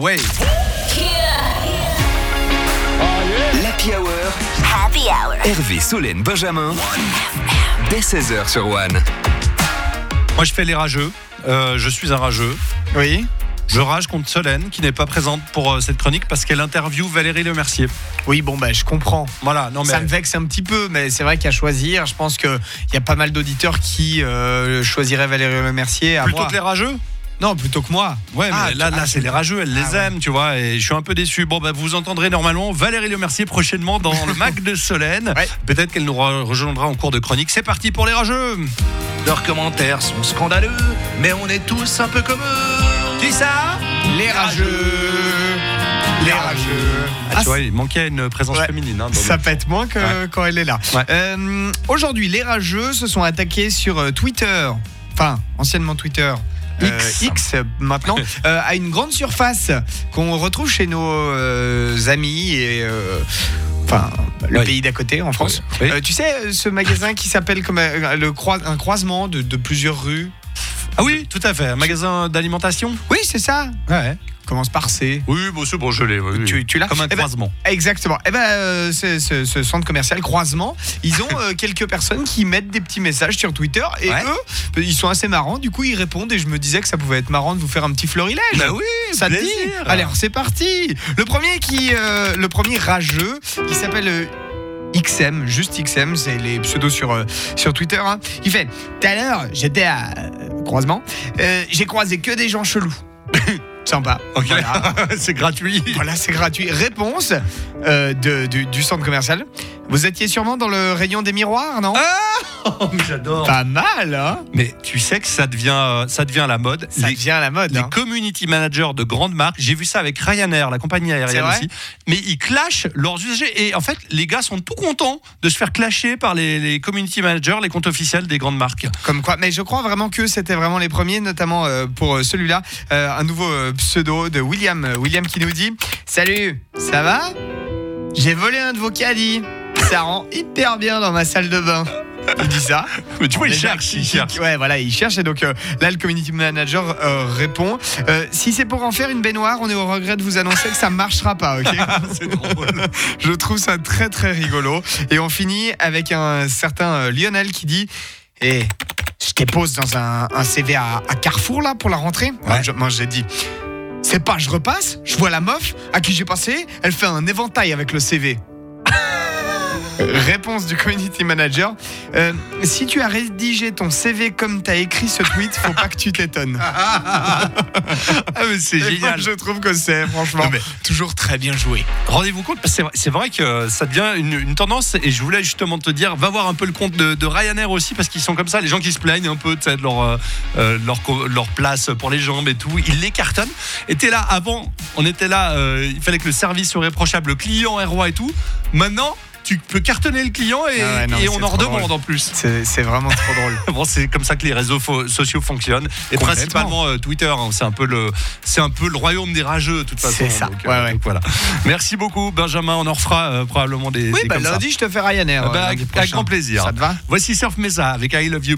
Way. L'Happy Hour. Happy Hour. Hervé, Solène, Benjamin. Dès 16h sur One. Moi, je fais les rageux. Je suis un rageux. Oui. Je rage contre Solène, qui n'est pas présente pour cette chronique parce qu'elle interviewe Valérie Lemercier. Oui, bon, je comprends. Voilà, non mais. Ça me vexe un petit peu, mais c'est vrai qu'à choisir, je pense qu'il y a pas mal d'auditeurs qui choisiraient Valérie Lemercier à Plutôt moi. que les rageux ? Non, plutôt que moi. Ouais, mais là, c'est les rageux, elle les aime, tu vois, et je suis un peu déçu. Bon, vous entendrez normalement Valérie Lemercier prochainement dans le Mac de Solène. Ouais. Peut-être qu'elle nous rejoindra en cours de chronique. C'est parti pour les rageux. Leurs commentaires sont scandaleux, mais on est tous un peu comme eux. Qui ça ? Les rageux. Les rageux. Tu vois, il manquait une présence féminine. Hein, Ça pète moins que quand elle est là. Ouais. Aujourd'hui, les rageux se sont attaqués sur Twitter. Enfin, anciennement Twitter. X maintenant, à une grande surface qu'on retrouve chez nos amis et le pays d'à côté en France. Oui. Tu sais, ce magasin qui s'appelle comme un croisement de plusieurs rues. Ah oui, tout à fait. Un magasin d'alimentation. Oui, c'est ça. Ouais. Commence par C. Oui, bon, c'est bon, je l'ai. Oui. Tu l'as comme un croisement. Exactement. Ce centre commercial Croisement, ils ont quelques personnes qui mettent des petits messages sur Twitter et eux, ils sont assez marrants. Du coup, ils répondent et je me disais que ça pouvait être marrant de vous faire un petit florilège. Bah oui, ça te dit ? plaisir. Alors, c'est parti. Le premier rageux qui s'appelle XM, juste XM, c'est les pseudos sur Twitter. Hein. Il fait: tout à l'heure, j'étais à Croisement, j'ai croisé que des gens chelous. Sympa. Ok. Voilà. C'est gratuit. Voilà, c'est gratuit. Réponse du centre commercial. Vous étiez sûrement dans le rayon des miroirs, non ? Oh, j'adore. Pas mal, hein ? Mais tu sais que ça devient la mode. Ça devient la mode. Les hein. community managers de grandes marques, j'ai vu ça avec Ryanair, la compagnie C'est aérienne vrai aussi. Mais ils clashent leurs usagers et en fait, les gars sont tout contents de se faire clasher par les community managers, les comptes officiels des grandes marques. Comme quoi, mais je crois vraiment que c'était vraiment les premiers, notamment pour celui-là, un nouveau pseudo de William. William qui nous dit: salut, ça va ? J'ai volé un de vos caddies. Ça rend hyper bien dans ma salle de bain. Il dit ça. Mais tu vois, il Déjà, cherche. Ouais, voilà, il cherche. Et donc là, le community manager répond: si c'est pour en faire une baignoire, on est au regret de vous annoncer que ça marchera pas, ok ? C'est drôle. Je trouve ça très très rigolo. Et on finit avec un certain Lionel qui dit: je dépose dans un CV à Carrefour là pour la rentrée. Ouais. Moi j'ai dit: c'est pas je repasse, je vois la meuf à qui j'ai passé, elle fait un éventail avec le CV. Réponse du community manager: si tu as rédigé ton CV comme t'as écrit ce tweet, faut pas que tu t'étonnes. Ah, mais c'est Et moi, génial. je trouve que c'est franchement toujours très bien joué. Rendez-vous compte, parce que c'est vrai que ça devient une tendance et je voulais justement te dire, va voir un peu le compte de Ryanair aussi parce qu'ils sont comme ça, les gens qui se plaignent un peu de leur place pour les jambes et tout, ils les cartonnent. Et t'es là, avant, on était là, il fallait que le service soit réprochable, le client est roi et tout. Maintenant, tu peux cartonner le client et on en redemande en plus. C'est vraiment trop drôle. Bon, c'est comme ça que les réseaux sociaux fonctionnent et principalement Twitter. Hein, c'est un peu le royaume des rageux de toute façon. C'est ça. Donc, Ouais. donc voilà. Merci beaucoup, Benjamin. On en refera probablement des. Oui, des comme lundi, ça. je te fais Ryanair. Avec grand plaisir. Ça te va ? Voici Surf Mesa avec I Love You.